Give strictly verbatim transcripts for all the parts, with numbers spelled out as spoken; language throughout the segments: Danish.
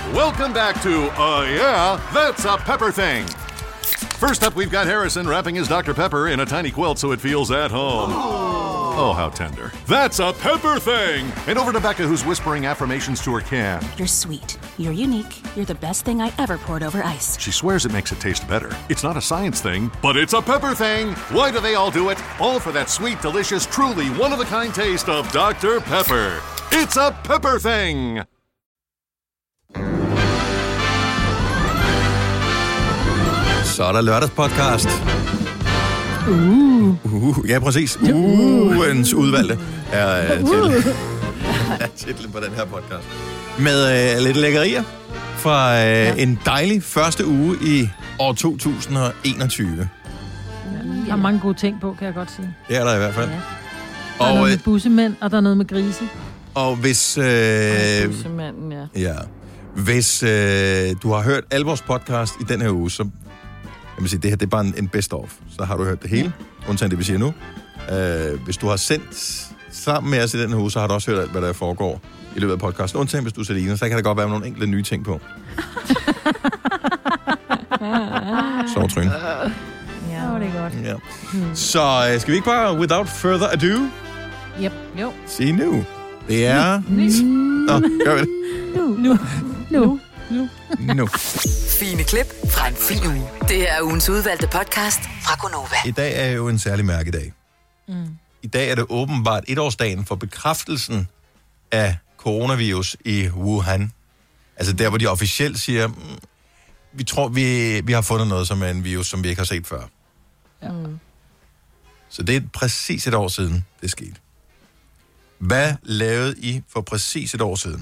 Welcome back to, uh, yeah, that's a Pepper Thing. First up, we've got Harrison wrapping his Doctor Pepper in a tiny quilt so it feels at home. Oh, how tender. That's a Pepper Thing! And over to Becca, who's whispering affirmations to her can. You're sweet. You're unique. You're the best thing I ever poured over ice. She swears it makes it taste better. It's not a science thing, but it's a Pepper Thing! Why do they all do it? All for that sweet, delicious, truly one-of-a-kind taste of Doctor Pepper. It's a Pepper Thing! Så er der lørdagspodcast. Uh. Uh, ja, præcis. Ugens udvalgte er uh, titlen. er titlen på den her podcast. Med uh, lidt lækkerier fra uh, ja. en dejlig første uge i år to tusind og enogtyve. Der er mange gode ting på, kan jeg godt sige. Det er der i hvert fald. Ja. Der er og, noget med bussemænd, og der er noget med grise. Og hvis... Øh, bussemanden, ja. Ja. Hvis øh, du har hørt alle vores podcast i den her uge, så... Jeg vil sige, det her det er bare en, en best-of. Så har du hørt det hele, undtagen det, vi siger nu. Uh, hvis du har sendt sammen med os i den her uge, så har du også hørt alt, hvad der foregår i løbet af podcasten. Undtagen hvis du er Selina, så kan der godt være nogle enkelte nye ting på. Så tryng. Ja, det er godt. Ja. Hmm. Så uh, skal vi ikke bare, without further ado, yep. jo. sige nu. Det er... Nå, gør vi det. Nu. Nu. Nu. Nu. nu. Fine klip fra en fin uge. Det her er ugens udvalgte podcast fra Gonova. I dag er jo en særlig mærkedag. Mm. I dag er det åbenbart etårsdagen for bekræftelsen af coronavirus i Wuhan. Altså der, hvor de officielt siger, mm, vi tror, vi, vi har fundet noget, som er en virus, som vi ikke har set før. Ja. Mm. Så det er præcis et år siden, det skete. Hvad lavede I for præcis et år siden?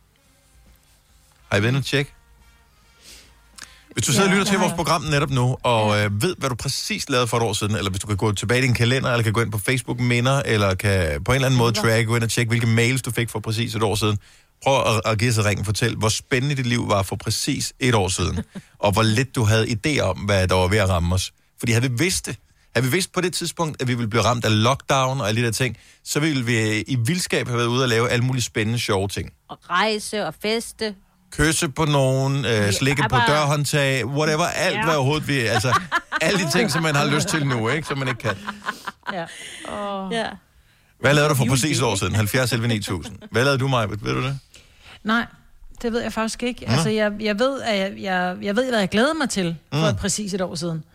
Har I været og tjekke? Hvis du sidder ja, og lytter til vores program netop nu, og øh, ved, hvad du præcis lavede for et år siden, eller hvis du kan gå tilbage i din kalender, eller kan gå ind på Facebook-minder, eller kan på en eller anden måde track, gå ind og tjekke, hvilke mails du fik for præcis et år siden. Prøv at, at give sig ringen og fortæl, hvor spændende dit liv var for præcis et år siden, og hvor lidt du havde idé om, hvad der var ved at ramme os. Fordi havde vi vidst det, havde vi vidst på det tidspunkt, at vi ville blive ramt af lockdown og alle de der ting, så ville vi i vildskab have været ude og lave alle mulige spændende, sjove ting. Og rejse og feste. Kysse på nogen, øh, slikke på dørhåndtag, whatever, alt ja. hvad overhovedet vi... Altså, alle de ting, som man har lyst til nu, ikke? Som man ikke kan. Ja. Oh. ja. Hvad lavede du for præcis et år siden? halvfjerds elleve ni tusind. Hvad lavede du, Maja? Ved du det? Nej, det ved jeg faktisk ikke. Altså, jeg, jeg ved, at jeg, jeg, jeg ved, hvad jeg glæder mig til for mm. præcis et år siden.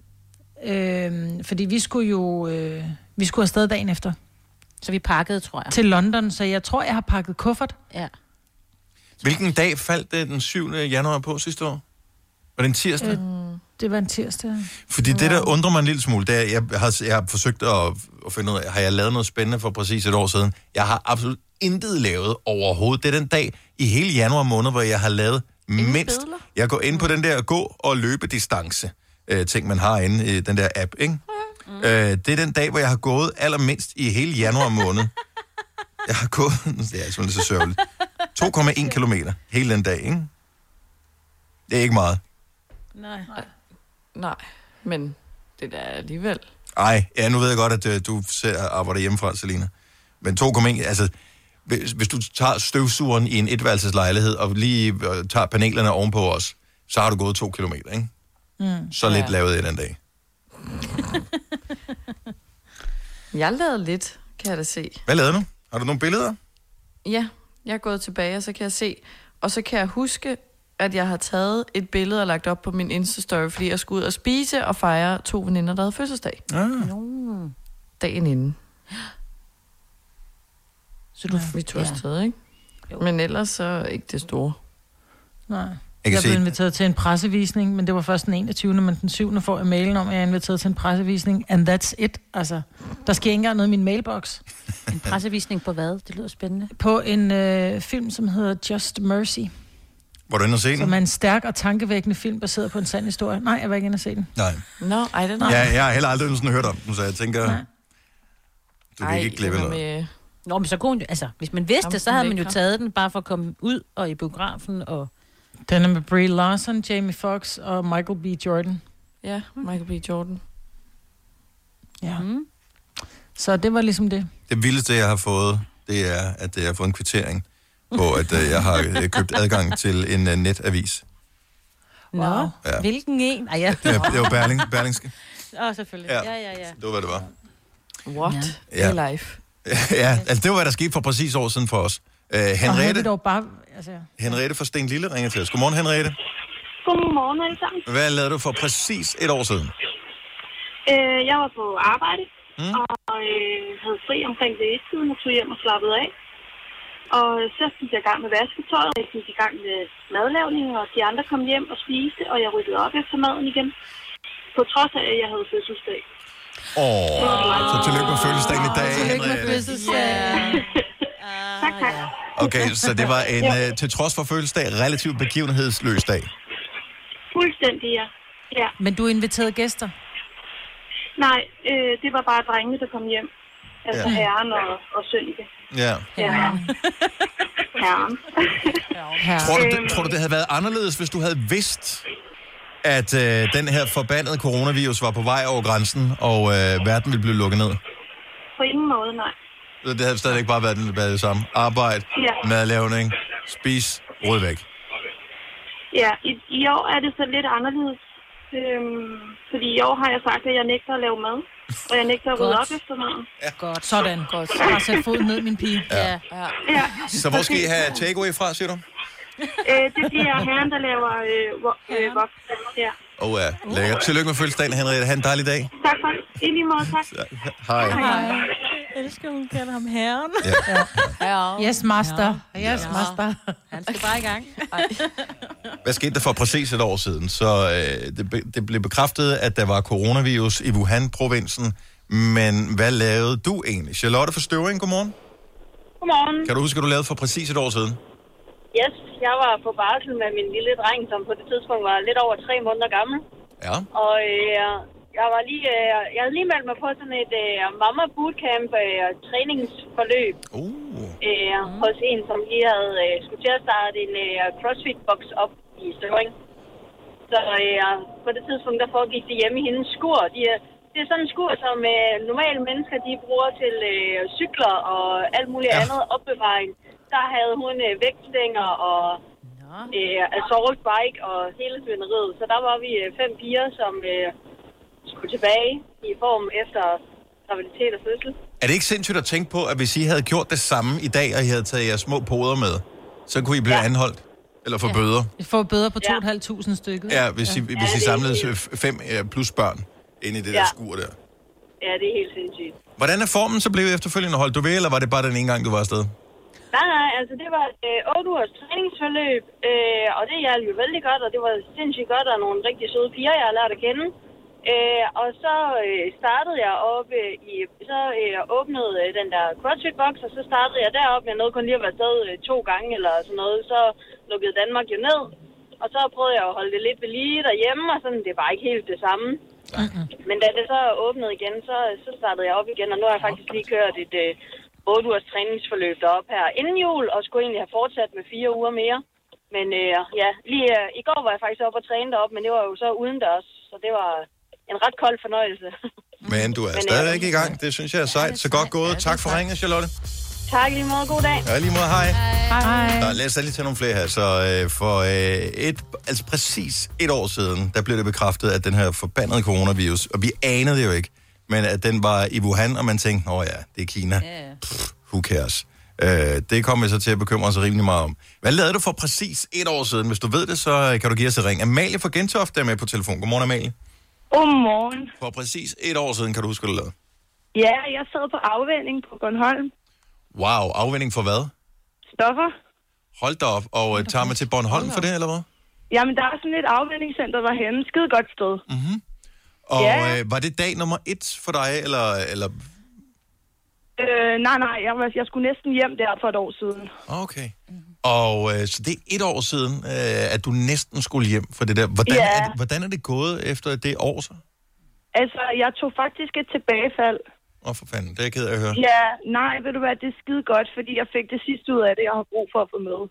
Øhm, fordi vi skulle jo... Øh, vi skulle afsted dagen efter. Så vi pakkede, tror jeg. Til London, så jeg tror, jeg har pakket kuffert. Ja. Hvilken dag faldt det den syvende januar på sidste år? Var det en tirsdag? Øh, det var en tirsdag. Fordi det, der undrer mig en lille smule, det er, jeg har, jeg har forsøgt at, at finde ud af, har jeg lavet noget spændende for præcis et år siden? Jeg har absolut intet lavet overhovedet. Det er den dag i hele januar måned, hvor jeg har lavet Ingen mindst... Billeder? Jeg går ind på den der gå- og løbedistance øh, ting, man har inde i den der app, ikke? Mm. Øh, det er den dag, hvor jeg har gået allermindst i hele januar måned. Jeg har gået... Det er simpelthen så sørgeligt. to komma en kilometer hele den dag, ikke? Det er ikke meget. Nej. Nej, men det er alligevel. Ej, ja, nu ved jeg godt, at uh, du ser arbejder hjemmefra, Selina. Men to komma en, altså, hvis, hvis du tager støvsugeren i en etværelseslejlighed, og lige uh, tager panelerne ovenpå os, så har du gået to kilometer, ikke? Mm. Så lidt ja. lavede jeg den dag. Jeg lavede lidt, kan jeg da se. Hvad lavede du? Har du nogle billeder? Ja, jeg er gået tilbage, og så kan jeg se, og så kan jeg huske, at jeg har taget et billede og lagt op på min Insta-story, fordi jeg skulle ud og spise og fejre to veninder, der havde fødselsdag. Ah. Mm. Dagen inden. Så du, vi tog afsted, ja. ikke? Jo. Men ellers så ikke det store. Nej. Jeg, jeg blev inviteret til en pressevisning, men det var først den enogtyvende men den syvende får jeg mailen om, at jeg er inviteret til en pressevisning, and that's it. Altså, der sker ikke engang noget i min mailbox. En pressevisning på hvad? Det lyder spændende. På en øh, film, som hedder Just Mercy. Var du inde og se den? Som er en stærk og tankevækkende film, baseret på en sand historie. Nej, jeg var ikke inde og se den. Nej. No, I don't know. Ja, jeg har heller aldrig sådan hørt om den, så jeg tænker, Nej. du kan ikke glemme noget. Med... Nå, men så kunne altså, hvis man vidste det, så havde man jo taget den, bare for at komme ud og i biografen og... Den er med Brie Larson, Jamie Foxx og Michael B. Jordan. Ja, Michael B. Jordan. Ja. Mm. Så det var ligesom det. Det vildeste, jeg har fået, det er, at jeg har fået en kvittering på, at øh, jeg har øh, købt adgang til en øh, netavis. Nå, Ja. hvilken en? Ej, ja. Det var, det var Berling, Berlingske. Åh, oh, selvfølgelig. Ja. Ja, ja, ja. Det var, hvad det var. What? Ja. Ja. Life. Ja, altså det var, hvad der skete for præcis år siden for os. Uh, Og havde Henriette, vi dog bare... Altså, Henriette fra Sten Lille ringer til os. Godmorgen, Henriette. Godmorgen alle sammen. Hvad lavede du for præcis et år siden? Øh, jeg var på arbejde, Mm. og øh, havde fri omkring det tiden og tog hjem og slappede af. Og så gik jeg i gang med vasketøjet, og jeg gik i gang med madlavning, og de andre kom hjem og spiste, og jeg ryddede op efter maden igen. På trods af, at jeg havde fødselsdag. Åh, oh, så tillykke med fødselsdagen i dag, tillykke med Henriette. fødselsdag. Tak, tak. Okay, så det var en, uh, til trods for fødselsdag, relativt begivenhedsløs dag. Fuldstændig, ja. ja. Men du inviterede gæster? Nej, øh, det var bare drengene, der kom hjem. Altså Ja. ja. herren og, og Sønneke. Ja. Ja. Herren. Tror du, det, tror du, det havde været anderledes, hvis du havde vidst, at øh, den her forbandede coronavirus var på vej over grænsen, og øh, verden ville blive lukket ned? På ingen måde, nej. Det havde stadigvæk bare været, den, været det samme. Arbejde, Ja. madlavning, spis, rød væk. Ja, i, i år er det så lidt anderledes. Øhm, fordi i år har jeg sagt, at jeg nægter at lave mad. Og jeg nægter at rydde op efter maden. Godt. Sådan. Godt. Jeg har sat foden ned, min pige. Ja. Ja. Ja. Så hvor skal I have takeaway fra, siger du? Øh, det bliver herren, der laver øh, vo- øh, voks. Ja. Åh oh, ja, lækkert. Tillykke med fødselsdagen, Henriette. Ha' en dejlig dag. Tak for det. I lige måde, tak. Hej. Jeg elsker, hun kalder ham herren. Ja. Yes, master. Yes, master. Han skal bare i gang. Hvad skete der for præcis et år siden? Så øh, det, be, det blev bekræftet, at der var coronavirus i Wuhan-provinsen. Men hvad lavede du egentlig? Charlotte fra Støvring, godmorgen. Godmorgen. Kan du huske, at du lavede for præcis et år siden? Yes, jeg var på barsel med min lille dreng, som på det tidspunkt var lidt over tre måneder gammel. Ja. Og øh, jeg var lige, øh, jeg havde lige meldt mig på sådan et øh, mamma bootcamp øh, træningsforløb Uh. øh, mm. hos en, som lige havde øh, skulle til at starte en øh, CrossFit-box op i Støvring. Så øh, på det tidspunkt, der foregik det hjemme i hendes skur. De, øh, det er sådan en skur, som øh, normale mennesker de bruger til øh, cykler og alt muligt Ja. andet opbevaring. Der havde hun øh, vægtstænger og øh, assault bike og hele svinderiet. Så der var vi øh, fem piger, som øh, skulle tilbage i form efter graviditet og fødsel. Er det ikke sindssygt at tænke på, at hvis I havde gjort det samme i dag, og I havde taget jeres små poder med, så kunne I blive ja. anholdt? Eller få ja. bøder? Vi får bøder på to Ja. tusind fem hundrede stykket. Ja, hvis I, hvis Ja, I det er samlede helt- fem øh, plus børn inde i det Ja. der skur der. Ja, det er helt sindssygt. Hvordan er formen så blevet efterfølgende? Holdt du ved, eller var det bare den ene gang, du var afsted? Nej, nej, altså det var et øh, otte ugers træningsforløb, øh, og det hjalp jo vældig godt, og det var sindssygt godt, og nogle rigtig søde piger, jeg har lært at kende. Øh, og så øh, startede jeg op øh, i, så øh, åbnede øh, den der CrossFit-box, og så startede jeg deroppe. Jeg nåede kun lige at være afsted øh, to gange eller sådan noget, så lukkede Danmark jo ned. Og så prøvede jeg at holde det lidt ved lige derhjemme, og sådan, det var ikke helt det samme. Mm-hmm. Men da det så åbnede igen, så, så startede jeg op igen, og nu har jeg faktisk lige kørt et øh, otte ugers træningsforløb deroppe her inden jul, og skulle egentlig have fortsat med fire uger mere. Men øh, ja, lige øh, i går var jeg faktisk oppe og træne deroppe, men det var jo så udendørs, så det var en ret kold fornøjelse. Men du er Men, stadigvæk øh, i gang. Det synes jeg er sejt. Så godt gået. Tak for ringen, Charlotte. Tak lige måde. God dag. Ja, lige måde. Hej. Hej. Nå, lad os da lige tage nogle flere her. Så øh, for øh, et, altså præcis et år siden, der blev det bekræftet, at den her forbandede coronavirus, og vi anede det jo ikke, men at den var i Wuhan, og man tænkte, åh ja, det er Kina. Ja. Pff, who cares? Øh, det kommer vi så til at bekymre os rimelig meget om. Hvad lavede du for præcis et år siden? Hvis du ved det, så kan du give os et ring. Amalie fra Gentofte er med på telefon. Godmorgen, Amalie. Godmorgen. For præcis et år siden, kan du huske, hvad du lavede? Ja, jeg sad på afvænning på Bornholm. Wow, afvinding for hvad? Stoffer. Hold da op, og uh, tager man til Bornholm for det, eller hvad? Jamen, der er sådan et afvændingscenter derhenne. Skide godt sted. Mm-hmm. Og Ja. øh, var det dag nummer et for dig, eller... eller... Øh, nej, nej, jeg, var, jeg skulle næsten hjem der for et år siden. Okay. Og øh, så det er et år siden, øh, at du næsten skulle hjem for det der. Hvordan, Ja. er det, hvordan er det gået efter det år så? Altså, jeg tog faktisk et tilbagefald. Åh, oh, for fanden, det er jeg ked af at høre. Ja, nej, ved du hvad, det er skide godt, fordi jeg fik det sidste ud af det, jeg har brug for at få med.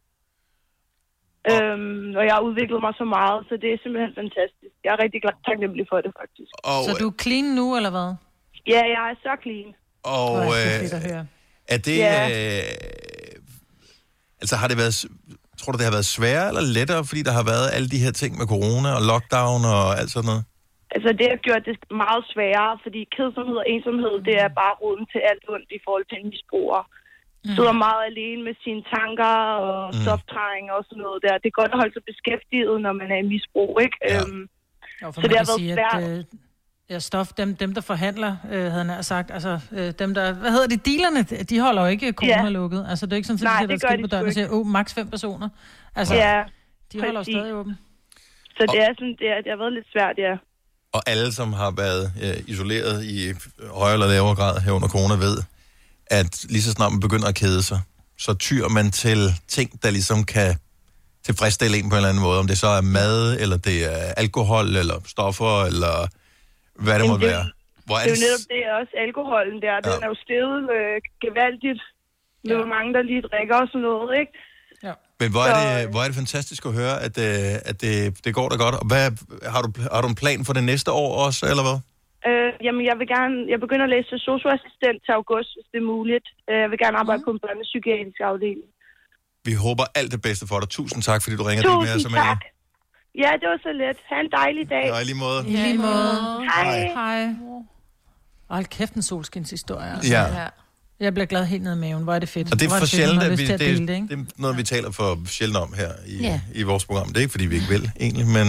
Og- Øhm, og jeg har udviklet mig så meget, så det er simpelthen fantastisk. Jeg er rigtig glad taknemmelig for det, faktisk. Og, Så du er clean nu, eller hvad? Ja, jeg er så clean. og Åh, det er øh, fedt at høre. er det... Ja. Øh, Altså har det været, tror du det har været sværere eller lettere, fordi der har været alle de her ting med corona og lockdown og alt sådan noget? Altså det har gjort det meget sværere, fordi kedsomhed og ensomhed, det er bare roden til alt ondt i forhold til en misbruger. Mm. Sidder meget alene med sine tanker og mm. stoftegning og sådan noget der. Det er godt at holde sig beskæftiget, når man er i misbrug, ikke? Ja. Øhm, jo, så det har været sige, svært. At, øh, ja, stof, dem, dem der forhandler, øh, havde han sagt, altså øh, dem der, hvad hedder det, dealerne, de holder jo ikke corona lukket. Ja. Altså det er ikke sådan, at de sætter skilt på døren og siger, åh, maks fem personer. Altså, ja, de holder jo stadig åben. Så det er sådan, det, er, det har været lidt svært, ja. Og alle, som har været ja, isoleret i højere eller lavere grad her under corona, ved, at lige så snart man begynder at kede sig, så tyr man til ting, der ligesom kan tilfredsstille en på en eller anden måde. Om det så er mad, eller det er alkohol, eller stoffer, eller hvad det måtte være. Hvor er det, det er jo netop det, også alkoholen der. Ja. Den er jo steget øh, gevaldigt med ja. mange, der lige drikker og sådan noget, ikke? Ja. Men hvor er, det, hvor er det fantastisk at høre, at, øh, at det, det går da godt. Og hvad, har, du, har du en plan for det næste år også, eller hvad? Øh, jamen, jeg vil gerne... Jeg begynder at læse til socioassistent til august, hvis det er muligt. Jeg vil gerne arbejde mm. på en børnepsykiatrisk afdeling. Vi håber alt det bedste for dig. Tusind tak, fordi du ringer til med os. Tusind tak. Ja, det var så let. Ha' en dejlig dag. Ja, i lige måde. I lige måde. Hej. Hej. Hold kæft, en solskinshistorie. Altså. Ja. Jeg bliver glad helt ned i maven. Hvor er det fedt. Og det er for sjældent, at vi, det, det, det, det er noget, vi taler for sjældent om her i, ja. i vores program. Det er ikke, fordi vi ikke vil, egentlig, men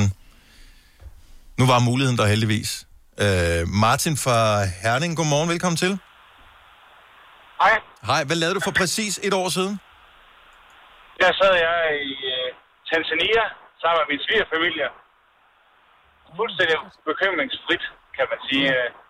nu var muligheden der heldigvis. Uh, Martin fra Herning, godmorgen. Velkommen til. Hej. Hej, hvad lavede du for præcis et år siden? Der sad jeg i uh, Tanzania sammen med min svigerfamilie. Fuldstændig bekymringsfrit, kan man sige.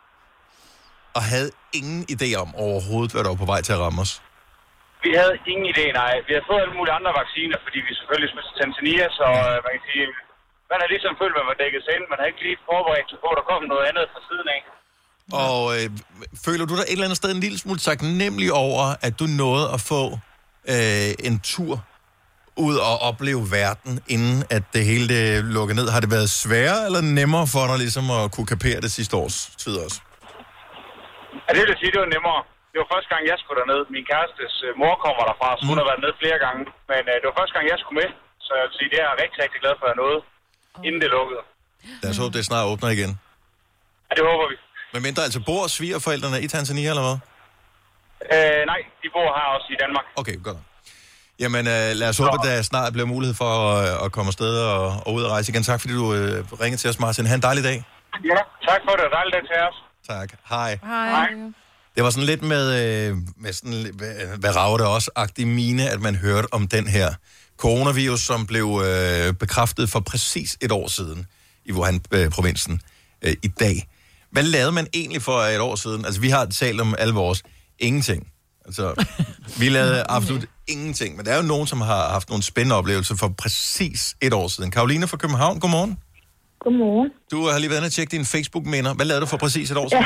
Og havde ingen idé om overhovedet, hvad der var på vej til at ramme os? Vi havde ingen idé, nej. Vi havde fået alle mulige andre vacciner, fordi vi selvfølgelig skulle til Tanzania, så uh, man kan sige, man har ligesom følt, at man var dækket sig ind. Man har ikke lige forberedt sig på, at der kom noget andet fra siden af. Og øh, føler du dig et eller andet sted en lille smule taknemmelig over, at du nåede at få øh, en tur ud og opleve verden, inden at det hele det lukkede ned? Har det været sværere eller nemmere for dig ligesom at kunne kapere det sidste års tid også? Ja, det vil jeg sige, det var nemmere. Det var første gang, jeg skulle derned. Min kærestes øh, mor kommer derfra, så hun mm. har været ned flere gange. Men øh, det var første gang, jeg skulle med. Så jeg vil sige, det er jeg rigtig, rigtig glad for, at jeg nåede, inden det lukkede. Lad os håbe, det snart åbner igen. Ja, det håber vi. Men mindre altså, bor svigerforældrene i Tanzania, eller hvad? Øh, nej, de bor her også i Danmark. Okay, godt. Jamen, øh, lad os håbe, at der snart bliver mulighed for at, at komme afsted og, og ud og rejse igen. Tak, fordi du øh, ringede til os, Martin. Ha' en dejlig dag. Ja, tak for det, og dejlig dag til os. Tak. Hej. Hej. Hej. Det var sådan lidt med, øh, med sådan, hvad, hvad rager det også, agtig mine, at man hørte om den her coronavirus, som blev øh, bekræftet for præcis et år siden i Wuhan-provinsen øh, i dag. Hvad lavede man egentlig for et år siden? Altså, vi har talt om alle vores ingenting. Altså, vi lavede absolut ingenting. Men der er jo nogen, som har haft nogle spændende oplevelser for præcis et år siden. Karoline fra København, godmorgen. Godmorgen. Du har lige været inde og tjekke dine Facebook-minder. Hvad lavede du for præcis et år siden? Ja.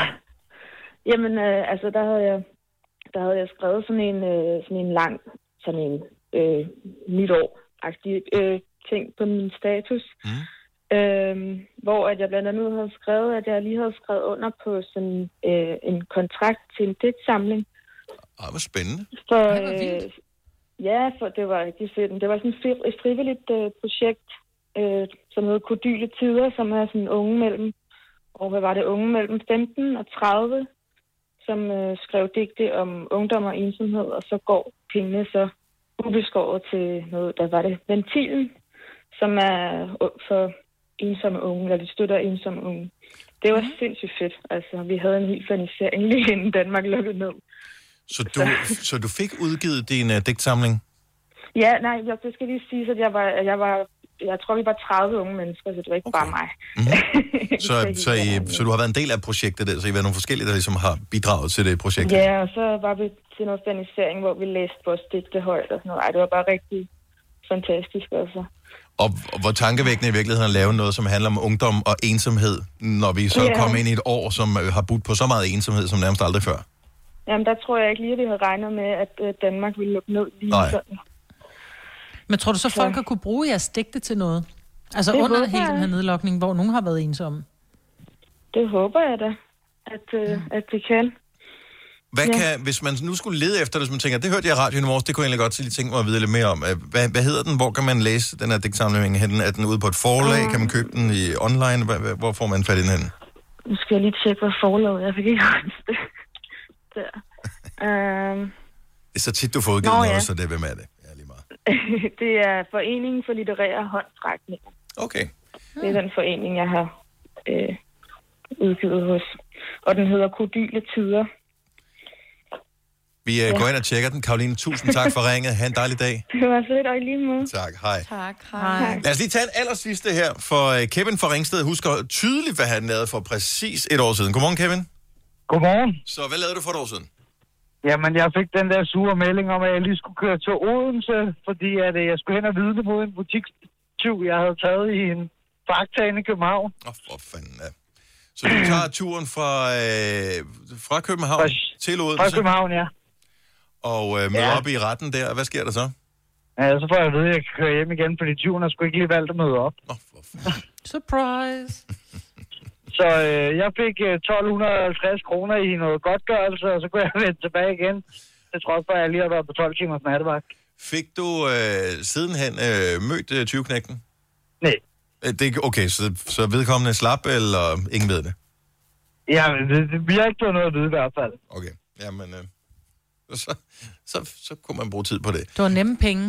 Jamen, øh, altså, der havde jeg, der havde jeg skrevet sådan en, øh, sådan en lang, sådan en øh, nytår-agtig øh, ting på min status. Mm. Øh, hvor at jeg blandt andet havde skrevet, at jeg lige havde skrevet under på sådan øh, en kontrakt til en digtsamling. Ah, hvor spændende. For, øh, ja, for det var rigtig fedt. Det var sådan et frivilligt øh, projekt, øh, som hedder Kodyle Tider, som er sådan unge mellem, og hvad var det, unge mellem femten og tredive, som øh, skrev digte om ungdom og ensomhed, og så går pengene så ubeskåret til noget, der var det Ventilen, som er for ensomme unge, eller de støtter ensomme unge. Det var sindssygt fedt. Altså, vi havde en helt fanisering lige inden Danmark lukkede ned. Så du, så. så du fik udgivet din uh, digtsamling? Ja, nej, jeg, det skal lige sige, at jeg var, jeg var, jeg tror, vi var tredive unge mennesker, så det var ikke okay. bare mig. Mm-hmm. så, så, I, så du har været en del af projektet, der, så I har været nogle forskellige, der ligesom har bidraget til det projekt? Ja, og så var vi til noget fanisering, hvor vi læste vores digte højt og sådan noget. Ej, det var bare rigtig fantastisk, altså. Og, og hvor tankevækkende i virkeligheden at lave noget, som handler om ungdom og ensomhed, når vi så yeah. kommer ind i et år, som har budt på så meget ensomhed, som nærmest aldrig før? Jamen, der tror jeg ikke lige, at vi havde regnet med, at Danmark ville lukke ned lige Nej. sådan. Men tror du så, folk har kunne bruge jeres digte til noget? Altså det under hele den her nedlukning, hvor nogen har været ensomme? Det håber jeg da, at, øh, at det kan. Hvad Ja. kan, hvis man nu skulle lede efter det, hvis man tænker, det hørte jeg i radioen i morges, det kunne jeg egentlig godt lige tænke mig at vide lidt mere om. Hvad, hvad hedder den? Hvor kan man læse den her digtsamling? Er den ude på et forlag? Kan man købe den i online? Hvor får man fat i den? Nu skal jeg lige tjekke, hvad forlaget er. Jeg fik ikke huske det. Der. Um, Det er så tit, du får udgivet Nå, noget, ja. så det er hvem er det? Ja, lige meget. det er Foreningen for Litterære Håndsrækninger. Okay. Det er den forening, jeg har øh, udgivet hos. Og den hedder Kodyle Tider. Vi uh, går ind og tjekker den. Karoline, tusind tak for ringet. Ha' en dejlig dag. Det var fedt, og i lige måde. Tak, hej. Tak, hej. Lad os lige tage en allersidste her, for uh, Kevin fra Ringsted husker tydeligt, hvad han lavede for præcis et år siden. Godmorgen, Kevin. Godmorgen. Så hvad lavede du for et år siden? Jamen, jeg fik den der sure melding om, at jeg lige skulle køre til Odense, fordi at, øh, jeg skulle hen og vidne mod en butikstyv, jeg havde taget i en Fakta inde i København. Åh, oh, for fanden, ja. Så du tager turen fra, øh, fra København fra, til Odense? Fra København, ja. Og øh, møder Ja. op i retten der. Hvad sker der så? Ja, så får jeg at vide, at jeg kan køre hjem igen, fordi tyven har sgu ikke lige valgt at møde op. Åh, oh, for fanden. Surprise. Så øh, jeg fik øh, tolv halvtreds kroner i noget godtgørelse, og så kunne jeg vende tilbage igen. Det tror jeg, at jeg lige har været på tolv timers nattevagt. Fik du øh, sidenhen øh, mødt øh, tyveknægten? Nej. Det, okay, så, så vedkommende slap, eller ingen ved det? Ja, det, det, vi har ikke fået noget at vide i hvert fald. Okay, jamen, øh, så, så, så kunne man bruge tid på det. Det var nemme penge.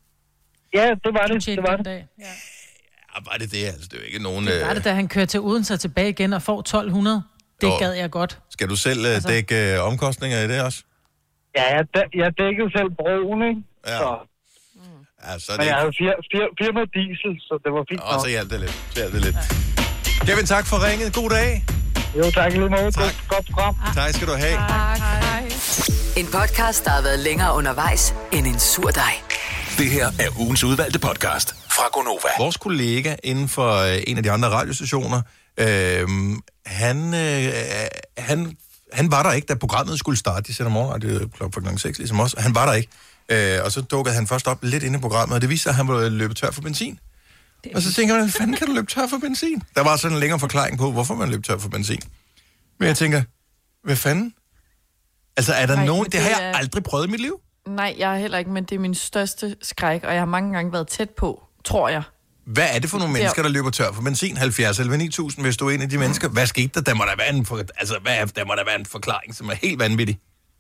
Ja, det var det. Det var det. Dag. Ja. Ja, var det det? Altså, det er jo ikke nogen... Det var øh, det, da han kører til Odense og tilbage igen og får tolv hundrede. Det Jo. gad jeg godt. Skal du selv øh, Altså- dække øh, omkostninger i det også? Ja, jeg, dæ- jeg dækkede selv broen, ikke? Ja. Så. Ja, så er Men det jeg ikke... havde fir, fir, firma diesel, så det var fint Og nok. så hjalp det lidt. Så hjalp det lidt. Kevin, tak for ringet. God dag. Jo, tak i lige måde. Tak. Godt, godt program. Tak skal du have. Tak, hej. En podcast, der har været længere undervejs end en sur dej. Det her er ugens udvalgte podcast fra Gonova. Vores kollega inden for øh, en af de andre radiostationer, øh, han, øh, han, han var der ikke, da programmet skulle starte. De sender morgenradio klokken seks, ligesom os. Han var der ikke. Øh, og så dukkede han først op lidt inde i programmet, og det viste sig, at han var løbet tør for benzin. Og så tænker man, hvordan fanden kan du løbe tør for benzin? Der var sådan en længere forklaring på, hvorfor man løb tør for benzin. Men jeg tænker, hvad fanden? Altså, er der Nej, nogen... men Det har det jeg er- aldrig prøvet i mit liv. Nej, jeg har heller ikke, men det er min største skræk, og jeg har mange gange været tæt på, tror jeg. Hvad er det for nogle Det er- mennesker, der løber tør for benzin? halvfjerds eller ni tusind, hvis du er en af de mennesker. Hvad skete der? Der må der være en, for... altså, hvad er... der må der være en forklaring, som er helt vanvittig.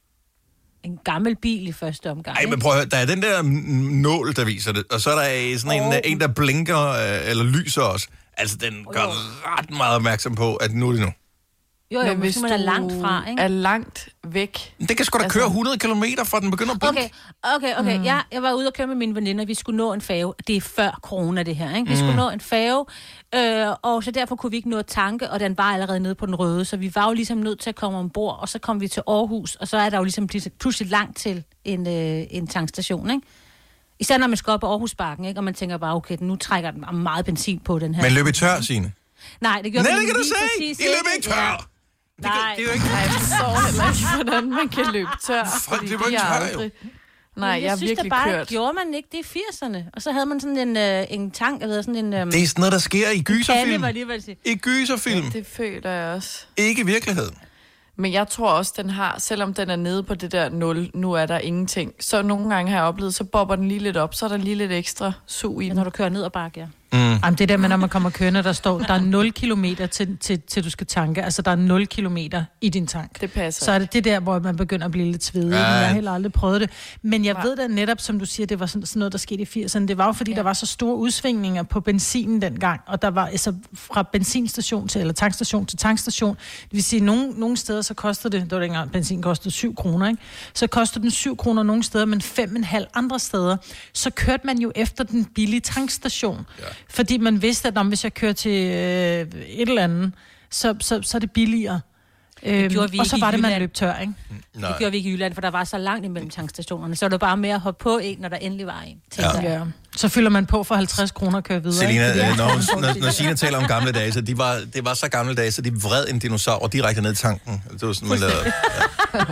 En gammel bil i første omgang. Ej, men prøv at høre, der er den der n- nål, der viser det, og så er der sådan en, Oh. en der blinker, øh, eller lyser også. Altså, den gør ret meget opmærksom på, at nu er det nu. Jo, jo, Men hvis hvis man er du langt fra, ikke? er langt væk. Det kan sgu da Altså- køre hundrede kilometer, fra den begynder at blinke. Okay, okay, okay. Mm. Jeg, jeg var ude og køre med mine veninder. Vi skulle nå en færge. Det er før corona, det her, ikke? Vi mm. skulle nå en færge, øh, og så derfor kunne vi ikke nå at tanke, og den var allerede nede på den røde, så vi var jo ligesom nødt til at komme ombord, og så kom vi til Aarhus, og så er der jo ligesom pludselig langt til en, øh, en tankstation, ikke? Især når man skal op på Aarhusbakken, ikke? Og man tænker bare, okay, nu trækker den meget benzin på den her. Men løb i tør, Signe. Nej, det gjorde Nej, vi det kan du lige se! præcis I løb ikke tør! Ja. Nej, Det er jo ikke... Nej, jeg forstår heller ikke, hvordan man kan løbe tør. Folk, fordi det var de ikke har tør, jo. aldrig- Nej, jeg, jeg har synes virkelig da bare, kørt. gjorde man ikke det i firserne. Og så havde man sådan en, øh, en tank, eller sådan en... Øh, Det er sådan noget, der sker i gyserfilm. var lige ved at sige. I gyserfilm. Det føler jeg også. Ikke i virkeligheden. Men jeg tror også, den har, selvom den er nede på det der nul, nu er der ingenting. Så nogle gange har jeg oplevet, så bobber den lige lidt op, så er der lige lidt ekstra sug i den. Når du kører ned ad bakke, ja. Mm. Jamen, det der med, når man kommer kørende, der står, der er nul kilometer til, til, til du skal tanke. Altså, der er nul kilometer i din tank. Det passer. Så er det det der, hvor man begynder at blive lidt svedig. Ja. Ja. Jeg har heller aldrig prøvet det. Men jeg ved da netop, som du siger, det var sådan, sådan noget, der skete i firserne. Det var jo, fordi ja. der var så store udsvingninger på benzinen dengang. Og der var altså fra benzinstation til, eller tankstation til tankstation. Det vil sige, nogle, nogle steder, så kostede det, det var dengang, benzin kostede syv kroner, ikke? Så kostede den syv kroner nogle steder, men fem og en halv andre steder. Så kørte man jo efter den billige tankstation. Ja. Fordi man vidste, at når, hvis jeg kører til øh, et eller andet, så, så, så er det billigere. Øhm, gjorde vi og så ikke var i det, man Jylland. løb tør, ikke? Nej. Det gjorde vi ikke i Jylland, for der var så langt imellem tankstationerne. Så var det bare med at hoppe på en, når der endelig var en. Ja. Ja. Så fylder man på for halvtreds kroner og kører videre. Selina, ikke? øh, når, når, når Signe taler om gamle dage, så de var, det var så gamle dage, så de vred en dinosaur direkte ned i tanken. Det var sådan, man lavede. Ja.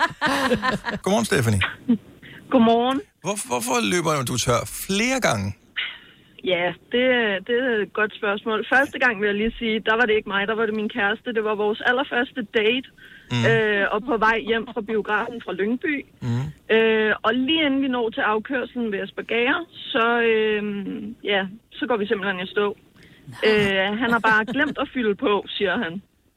Godmorgen, Stephanie. Godmorgen. Hvor, hvorfor løber du tør flere gange? Ja, det, det er et godt spørgsmål. Første gang vil jeg lige sige, der var det ikke mig, der var det min kæreste. Det var vores allerførste date, mm. øh, og på vej hjem fra biografen fra Lyngby. Mm. Øh, og lige inden vi når til afkørselen ved Aspergere, så, øh, ja, så går vi simpelthen i stå. Øh, han har bare glemt at fylde på, siger han.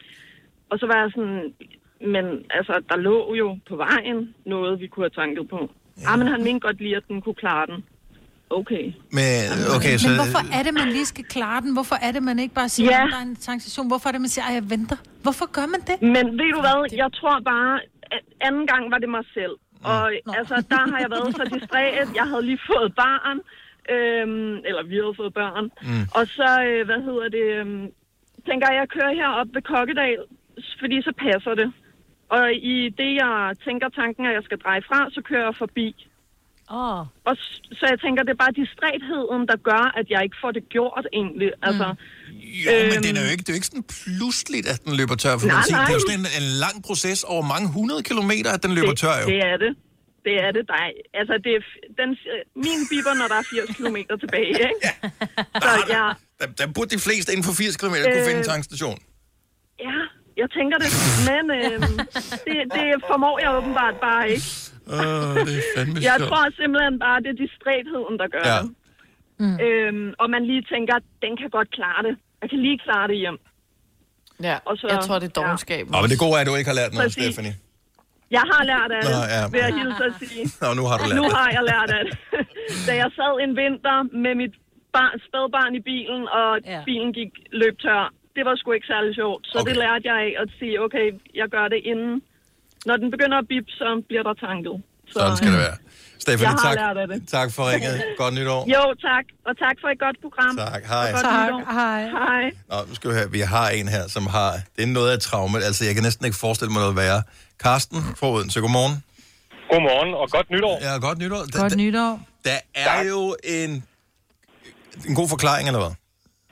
Og så var jeg sådan, men altså, der lå jo på vejen noget, vi kunne have tanket på. Ja. Ah, men han mente godt lige, at den kunne klare den. Okay. Men, okay, så... Men hvorfor er det, man lige skal klare den? Hvorfor er det, man ikke bare siger, ja. at der er en tankstation? Hvorfor er det, man siger, at jeg venter? Hvorfor gør man det? Men ved du hvad, jeg tror bare, at anden gang var det mig selv. Og Nå. altså, der har jeg været så distræt. Jeg havde lige fået barn. Øhm, eller vi havde fået børn. Mm. Og så, øh, hvad hedder det, øhm, tænker jeg, jeg kører herop ved Kokkedal, fordi så passer det. Og i det, jeg tænker tanken, at jeg skal dreje fra, så kører jeg forbi. Oh. Og så jeg tænker, det er bare distrætheden, der gør, at jeg ikke får det gjort egentlig. Altså, jo, øhm, men det er jo ikke, det er jo ikke sådan pludseligt, at den løber tør. For nej, nej. Det er jo sådan en, en lang proces over mange hundrede kilometer, at den løber det, tør jo. Det er det. Det er det. Der er, altså, det er den, min bipper, når der er firs kilometer tilbage, ikke? Ja. Så ja. Der, der burde de fleste inden for firs kilometer øh, kunne finde en tankstation. Ja, jeg tænker det. Men øh, det, det formår jeg åbenbart bare ikke. Oh, det er fandme jeg sjovt. tror simpelthen bare, det er distrætheden, der gør ja. det. Mm. Øhm, og man lige tænker, den kan godt klare det. Jeg kan lige klare det hjem. Ja, og så, jeg tror, det er dogenskab. Ja. Oh, men det gode er, at du ikke har lært noget, Præcis. Stephanie. Jeg har lært af det, Nå, ja. vil jeg hilse at sige. Nå, nu har du lært Nu det. har jeg lært af det. Da jeg sad en vinter med mit barn, spædbarn i bilen, og ja. bilen gik løb tør, det var sgu ikke særlig sjovt. Så okay. det lærte jeg af at sige, okay, jeg gør det inden. Når den begynder at bip, så bliver der tanket. Så, Sådan skal det være. Stephanie, tak, det. tak for ringet. Godt nytår. Jo, tak. Og tak for et godt program. Tak, hej. Tak, hej. Hej. Nå, nu skal vi have, vi har en her, som har, det er noget af et traume. Altså, jeg kan næsten ikke forestille mig noget værre. Karsten fra Odense, godmorgen. Godmorgen, og godt nytår. Ja, godt nytår. Godt der, nytår. Der er jo en, en god forklaring, eller hvad?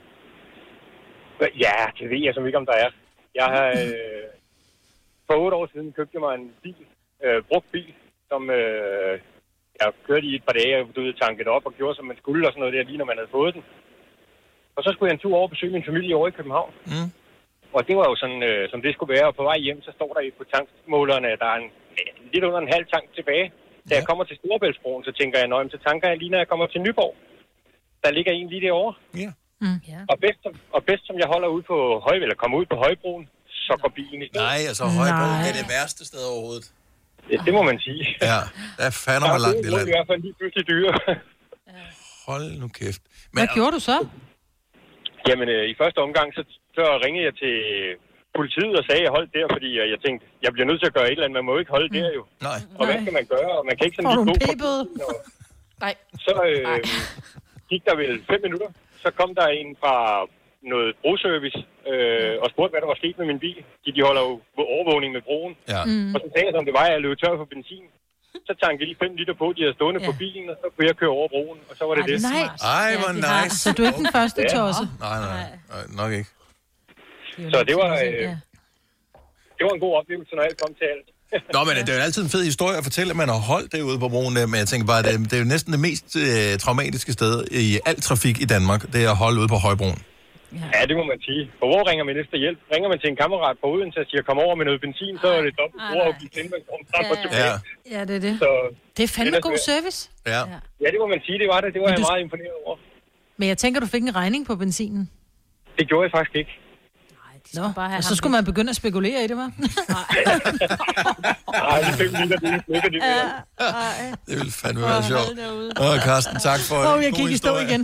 Ja, det ved jeg som ikke, om der er. Jeg har, øh, for otte år siden købte jeg mig en bil, øh, brugt bil, som øh, jeg kørte i et par dage, og du tankede op og gjorde, som man skulle, og sådan noget der, lige når man havde fået den. Og så skulle jeg en tur over og besøge min familie over i København. Mm. Og det var jo sådan, øh, som det skulle være, og på vej hjem, så står der på tankmålerne, at der er en, lidt under en halv tank tilbage. Da ja. jeg kommer til Storebæltsbroen, så tænker jeg, nøj, så tanker jeg lige, når jeg kommer til Nyborg. Der ligger en lige derovre. Ja. Mm. Yeah. Og, bedst, og bedst som jeg holder ud på høj, eller kommer ud på Højbroen, så går bilen i stedet. Nej, altså Højbroen er det værste sted overhovedet. Det, det må man sige. Ja, der er fandme mig langt i land. Det er i hvert fald lige pludselig dyre. Hold nu kæft. Men, Hvad gjorde du så? Jamen, øh, i første omgang, så, så ringede jeg til politiet og sagde, at jeg holdt der, fordi jeg tænkte, jeg bliver nødt til at gøre et eller andet. Man må jo ikke holde mm. der jo. Nej. Og hvad skal man gøre? Og man kan ikke sådan lige gå på... Nej. Så øh, gik der vel fem minutter. Så kom der en fra noget broservice øh, og spurgte, hvad der var sket med min bil. De, de holder jo overvågning med broen. Ja. Mm. Og så sagde jeg, som det var, at jeg løb tør for benzin. Så tankede de fem liter på, de havde stående ja. på bilen, og så kunne jeg køre over broen, og så var det Ej, det. Nej. Ej, hvor ja, nice. Så du er ikke den første ja. tosse? Nej, nej, nej, nok ikke. Det så det var, øh, ja. det var en god oplevelse, når alt kom til alt. Nå, men det er jo altid en fed historie at fortælle, at man har holdt derude på broen, men jeg tænker bare, at det, det er jo næsten det mest øh, traumatiske sted i al trafik i Danmark, det er at holde ude på Højbroen. Ja. ja, det må man sige. For hvor ringer man efter hjælp? Ringer man til en kammerat på Odense og siger, kom over med noget benzin, så er det dobbelt brugerafgift, inden man kommer frem og tilbage. Ja. ja, det er det. Så, det er fandme det er god service. Ja. ja, det må man sige, det var det. Det var men jeg du... meget imponeret over. Men jeg tænker, du fik en regning på benzinen. Det gjorde jeg faktisk ikke. Nå, og så skulle man begynde at spekulere i det, var? Nej, det fik lige, det ikke det. Det ville fandme være sjovt. Åh, Karsten, tak for en oh, jeg gik i stå igen.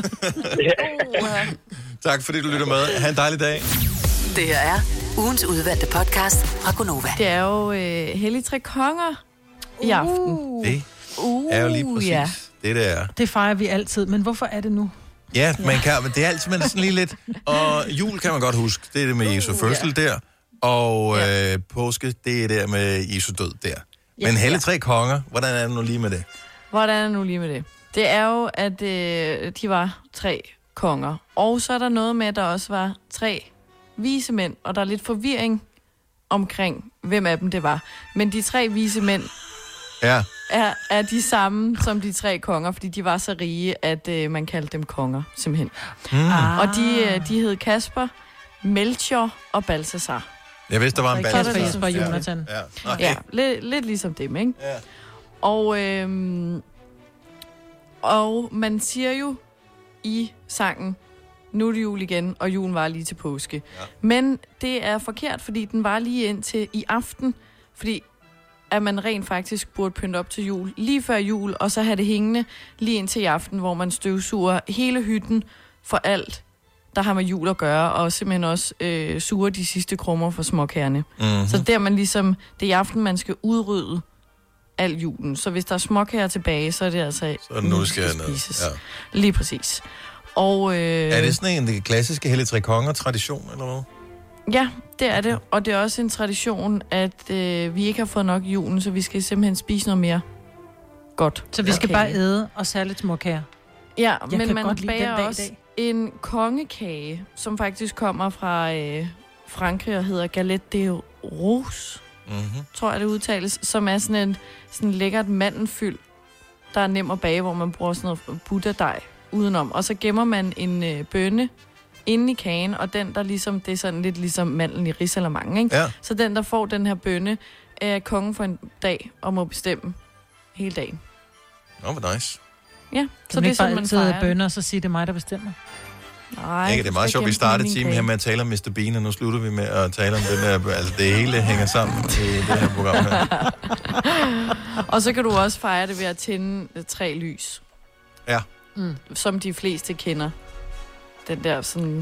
Tak fordi du lytter med. Ha' en dejlig dag. Det her er ugens udvalgte podcast fra Gonova. Det er jo øh, Hellig Tre Konger i aften. Uh. Det er jo lige præcis ja. det, der er. Det fejrer vi altid, men hvorfor er det nu? Ja, man kan, men det er altid sådan lige lidt... Og jul kan man godt huske, det er det med Jesu fødsel ja. der. Og ja. øh, påske, det er der med Jesu død der. Men ja. Hellig Tre Konger, hvordan er det nu lige med det? Hvordan er det nu lige med det? Det er jo, at øh, de var tre konger. Og så er der noget med, at der også var tre vise mænd. Og der er lidt forvirring omkring, hvem af dem det var. Men de tre vise mænd... Ja. er, er de samme som de tre konger, fordi de var så rige, at øh, man kaldte dem konger, simpelthen. Mm. Ah. Og de, øh, de hed Kasper, Melchior og Balthasar. Jeg vidste, der var en Balthasar. Kasper, Jesper og Jonathan. Ja, okay. Ja, lidt, lidt ligesom dem, ikke? Ja. Og, øhm, og man siger jo i sangen, nu er det jul igen, og julen var lige til påske. Ja. Men det er forkert, fordi den var lige indtil i aften, fordi at man rent faktisk burde pynte op til jul lige før jul, og så have det hængende lige indtil i aften, hvor man støvsuger hele hytten for alt, der har med jul at gøre, og simpelthen også øh, suger de sidste krummer for småkærne. Mm-hmm. Så der man ligesom, det er i aften, man skal udrydde al julen. Så hvis der er småkager tilbage, så er det altså... Så er det nu, det skal spises. Ja. Lige præcis. Og, øh, er det sådan en klassiske Hellige Tre Konger-tradition, eller hvad? Ja, det er det. Og det er også en tradition, at øh, vi ikke har fået nok julen, så vi skal simpelthen spise noget mere godt. Så vi skal okay. bare æde og særligt småkager. Ja, jeg men man bager dag også en kongekage, som faktisk kommer fra øh, Frankrig og hedder Galette de Rose, mm-hmm. tror jeg det udtales, som er sådan en sådan lækkert mandelfyld, der er nem at bage, hvor man bruger sådan noget butterdej udenom. Og så gemmer man en øh, bønne inde i kagen, og den, der ligesom, det er sådan lidt ligesom mandlen i risalamande, ikke? Ja. Så den, der får den her bønne, er kongen for en dag, og må bestemme hele dagen. Nå, hvor nice. Ja, kan så det er sådan, man fejrer bønner, og så siger det mig, der bestemmer. Nej, ikke, det er meget sjovt, vi startede timen her med at tale om mister Bean, og nu slutter vi med at tale om det der, altså det hele hænger sammen i det her program her. Og så kan du også fejre det ved at tænde tre lys. Ja. Mm. Som de fleste kender. Den der sådan...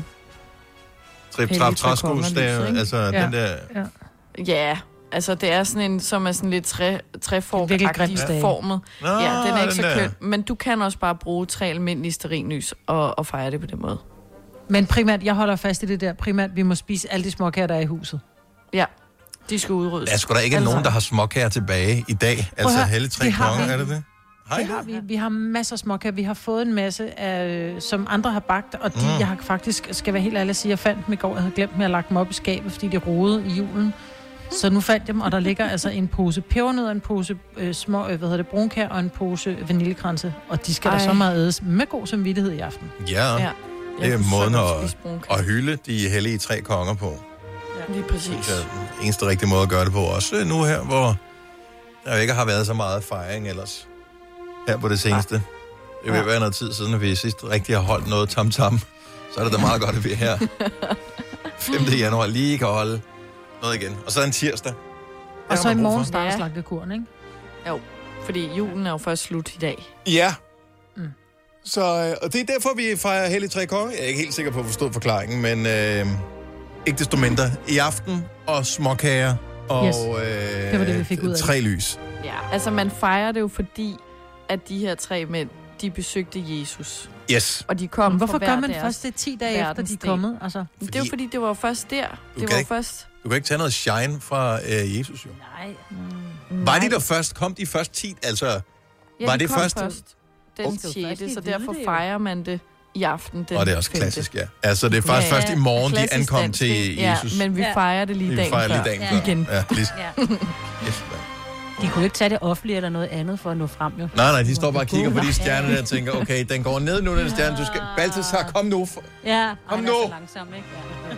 Trip, trap, træskus, altså ja. Den der... Ja. ja, altså det er sådan en, som er sådan lidt træ, træformagtigt formet. Nå, ja, den er ikke så der. køn. Men du kan også bare bruge tre almindelige stearinlys og, og fejre det på den måde. Men primært, jeg holder fast i det der, primært, vi må spise alle de småkager, der er i huset. Ja, de skal udryddes. Der er sgu da ikke altså. nogen, der har småkager tilbage i dag. Altså Hellige Tre Konger, er det det? Hej. Det har vi. Vi har masser af småkager. Vi har fået en masse, af, som andre har bagt, og de, mm. jeg har faktisk, skal være helt ærlig at sige, jeg fandt dem i går, jeg havde glemt dem, jeg lagt dem op i skabet, fordi de rodede i julen. Så nu fandt jeg dem, og der ligger altså en pose pebernødder, en pose øh, små, øh, hvad hedder det, brunkær og en pose vaniljekranse, og de skal Ej. der så meget ædes med god samvittighed i aften. Ja, ja. Det er måden at, at hylde de hellige tre konger på. Ja. Lige præcis. Det er den eneste rigtige måde at gøre det på. Også nu her, hvor der ikke har været så meget fejring ellers. Her på det seneste. Det vil være noget tid siden, at vi sidst rigtig har holdt noget tam-tam. Så er det da meget godt, at vi er her. femte januar lige kan holde noget igen. Og så en tirsdag. Og så i morgen starter ja. slagtekuren, ikke? Jo, fordi julen er jo først slut i dag. Ja. Mm. Så, og det er derfor, vi fejrer Hellige Tre Konger. Jeg er ikke helt sikker på at forstå forklaringen, men øh, ikke desto mindre. I aften og småkager og yes. øh, det var det, vi fik ud af tre lys. Ja, altså man fejrer det jo fordi, at de her tre mænd, de besøgte Jesus. Yes. Og de kom men hvorfor gør man deres først det ti dage efter, de er kommet? Altså? Fordi, det er jo fordi, det var først der. Det var ikke, først... Du kan ikke tage noget shine fra øh, Jesus, jo. Nej. Mm. Var de der først? Kom de først ti? Altså, ja, var de det kom først? først den okay. sjette, så derfor fejrer man det i aften. Den og det er også femte. Klassisk, ja. Altså, det er faktisk ja, ja. først i morgen, de ankom dansk, til Jesus. Ja, men vi fejrer det lige vi dagen fejrer før. Lige dagen før. Igen. Ja, lige... ja. Yes, de kunne ikke tage det offentligt eller noget andet for at nå frem, jo. Nej, nej, de står bare og kigger på de stjerner der og tænker, okay, den går ned nu, den stjerne, du skal... Balthasar, kom nu. Ja, kom nu. Er så langsom, ikke?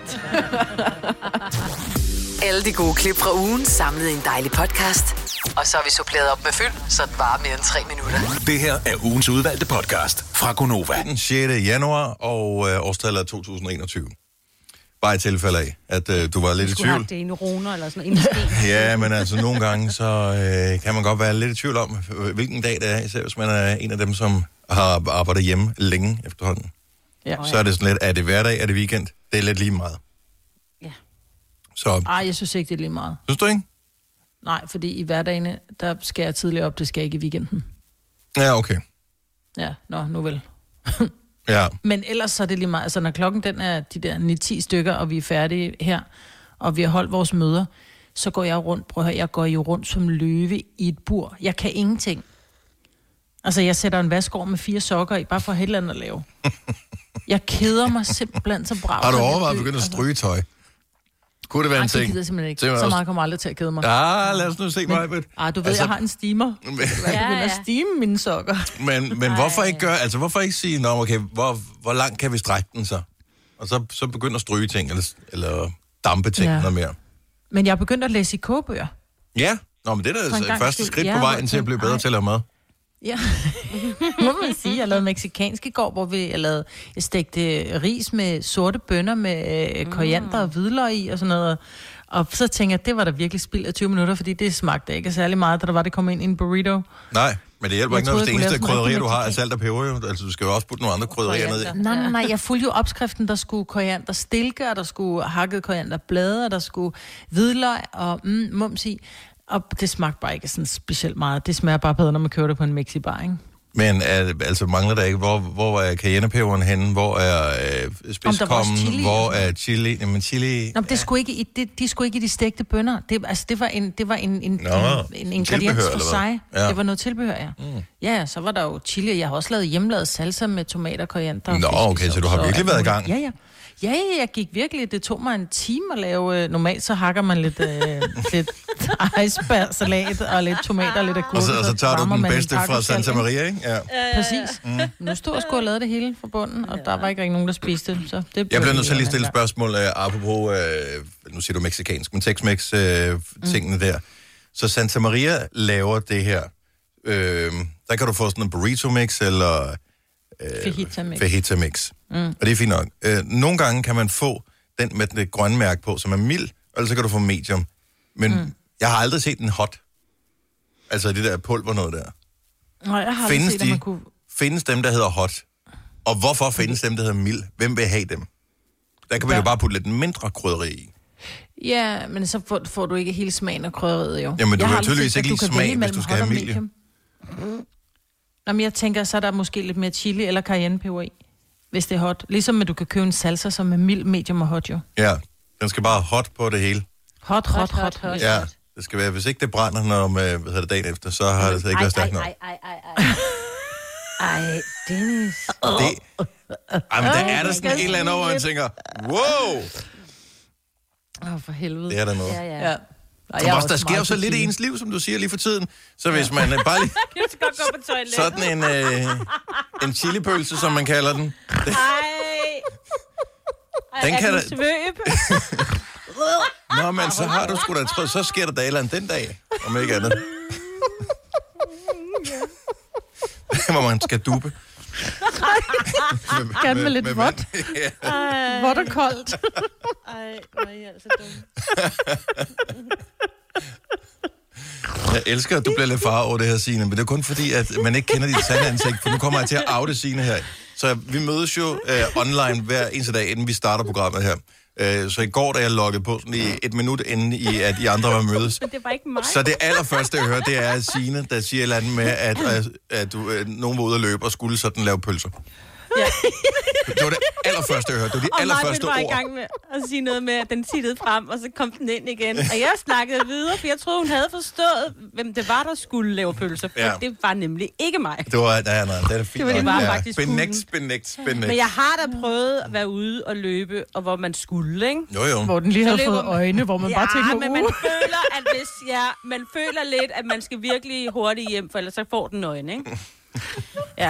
Ja. Alle de gode klip fra ugen samlet i en dejlig podcast. Og så har vi suppleret op med fyld, så det varer mere end tre minutter. Det her er ugens udvalgte podcast fra Gonova. Den sjette januar, og øh, årstallet er to tusind og enogtyve. Bare i tilfælde af, at øh, du var lidt i tvivl. Du skulle have det i neuroner eller sådan noget. Ja, men altså nogle gange, så øh, kan man godt være lidt i tvivl om, hvilken dag det er, især hvis man er en af dem, som har arbejdet hjemme længe efterhånden. Ja. Så er det sådan lidt, er det hverdag, er det weekend? Det er lidt lige meget. Ja. Så... Ej, jeg synes ikke, det er lige meget. Synes du ikke? Nej, fordi i hverdagene, der skal jeg tidligere op, det skal jeg ikke i weekenden. Ja, okay. Ja, nå, nu vel. Ja. Men ellers så er det lige meget. Altså, når klokken den er de der ni ti stykker, og vi er færdige her, og vi har holdt vores møder, så går jeg rundt, prøv at høre, jeg går jo rundt som løve i et bur. Jeg kan ingenting. Altså, jeg sætter en vaskår med fire sokker i, bare for at andet at lave. Jeg keder mig simpelthen så bravt. Har du overvejet at begynde at stryge tøj? Kunne det være Ej, en ting? det gider jeg simpelthen ikke. Det var Så også- meget kommer aldrig til at kede mig. Ah, lad os nu se, Majbert. Ah, du ved, Altså- jeg har en steamer. Jeg begynder at steame mine sokker. Men, men hvorfor ikke gøre, altså hvorfor ikke sige, nå okay, hvor, hvor langt kan vi strække den så? Og så, så begynder at stryge ting, eller, eller dampe ting Ja. noget mere. Men jeg er begyndt at læse i kogebøger. Ja, nå, men det er For en da gang første skyld. skridt Ja, på hvor vejen til at blive bedre ej. til at lave mad. Ja, må man sige. Jeg lavede mexikansk i går, hvor vi jeg lavede, jeg stegte ris med sorte bønner med øh, koriander og hvidløg i og sådan noget. Og så tænkte jeg, at det var da virkelig spild af tyve minutter, fordi det smagte ikke særlig meget, da der var, det kom ind i en burrito. Nej, men det hjælper Jeg ikke noget, hvis troede, det jeg kunne eneste lave sådan krydderier, rigtig du har, er mexicansk. salt og peber jo. Altså, du skal jo også putte nogle andre krydderier ned i. Nej, nej, nej, jeg fulgte jo opskriften, der skulle koriander stilke, og der skulle hakket korianderblade, og der skulle hvidløg og mm, mums i. Og det smagte bare ikke sådan specielt meget. Det smager bare bedre, når man kører det på en mexibar, ikke? Men er, altså mangler der ikke, hvor, hvor er cayennepeberen henne? Hvor er øh, spidskommen? chili Hvor og er chili? Jamen chili... Nå, men det skulle ikke i, det, de skulle ikke i de stegte bønner. Det, altså, det var en, det var en, en, Nå, en, en ingrediens tilbehør, for eller sig. hvad? Ja. Det var noget tilbehør, ja. Mm. Ja, så var der jo chili. Jeg har også lavet hjemmelavet salsa med tomater, koriander og Nå, okay, så du har virkelig været i gang. Ja, ja. Ja, ja, jeg gik virkelig. Det tog mig en time at lave. Øh, normalt så hakker man lidt, øh, lidt icebergsalat og lidt tomater og lidt agurk. Og så, og så tager du varmer den man en bedste fra tacoskalk, Santa ikke? Maria, ikke? Ja. Præcis. Mm. Nu stod jeg sgu og lavede det hele fra bunden, og der var ikke rigtig nogen, der spiste det. Så det Jeg bliver nødt til at helt lige stille et andet. spørgsmål, uh, apropos, uh, nu siger du mexikansk, men Tex-Mex-tingene uh, der. Så Santa Maria laver det her. Uh, der kan du få sådan en burrito mix, eller uh, Fajita mix. fajita mix. Mm. Og det er fint nok. Uh, nogle gange kan man få den med det grønne mærke på, som er mild, eller så kan du få medium. Men mm. jeg har aldrig set en hot. Altså det der pulver noget der. Nej, jeg har Findes aldrig set, at de? man kunne... Findes dem, der hedder hot? Og hvorfor findes dem, der hedder mild? Hvem vil have dem? Der kan man Ja. jo bare putte lidt mindre krydderi i. Ja, men så får, får du ikke hele smagen af krydderiet, jo. Jamen, du Jeg vil har aldrig tydeligvis set, at ikke lide kan smag, vælge hvis mellem du skal hot have og medium. medium. Nå, men jeg tænker, så er der måske lidt mere chili eller cayennepeber i, hvis det er hot. Ligesom at du kan købe en salsa, som er mild, medium og hot, jo. Ja, den skal bare hot på det hele. Hot, hot, hot, hot. Ja, det skal være. Hvis ikke det brænder, når med, hvad hedder det, dagen efter, så har det så ikke været stærkt nok. Ej, ej, ej, ej. Ej, Dennis. Det, ej, men der er der sådan et eller andet over, hvor man tænker, wow, Åh, oh, for helvede. det er der noget. Ja, ja. Ja. Og der, også, der sker jo så lidt i ens liv, som du siger lige for tiden. Så hvis man øh, bare lige Jeg skal godt gå på toilettet. sådan en, øh, en chilipølse, som man kalder den. Det, Ej. Den Ej, kan er da- den svøb? nå, men så har du sgu da troet, så sker der da et eller andet den dag, om ikke andet. Hvor man skal dupe. Gerne med lidt med vådt. Ja. Vådt og koldt. Ej, hvor er I altså dumme. Jeg elsker, at du bliver lidt far over det her, Signe, men det er kun fordi, at man ikke kender dit sande ansigt, for nu kommer jeg til at oute Signe her. Så vi mødes jo øh, online hver eneste dag, inden vi starter programmet her. Øh, så i går, da jeg loggede på, sådan i et minut inden i, at I andre var mødes, Men det var ikke mig. så det allerførste, jeg hører, det er Signe, der siger et eller andet med, at, at, at du, øh, nogen var ude at løbe og skulle sådan lave pølser. Ja. Det var det allerførste, jeg hørte. Det var de Og allerførste Marvind var i ord. gang med at sige noget med, at den tittede frem, og så kom den ind igen. Og jeg snakkede videre, for jeg troede, hun havde forstået, hvem det var, der skulle lave pølser. For Ja. det var nemlig ikke mig. Det var, nej, nej, det er fint. Det var det nok. bare faktisk benægt, hunden. benægt, benægt. Men jeg har da prøvet at være ude og løbe, og hvor man skulle, ikke? Jo, jo. Hvor den lige Så havde løber fået man- øjne, hvor man ja, bare tænker, men man uh. føler, at hvis ja, man føler lidt, at man skal virkelig hurtigt hjem, for ellers så får den øjne, ikke? Ja.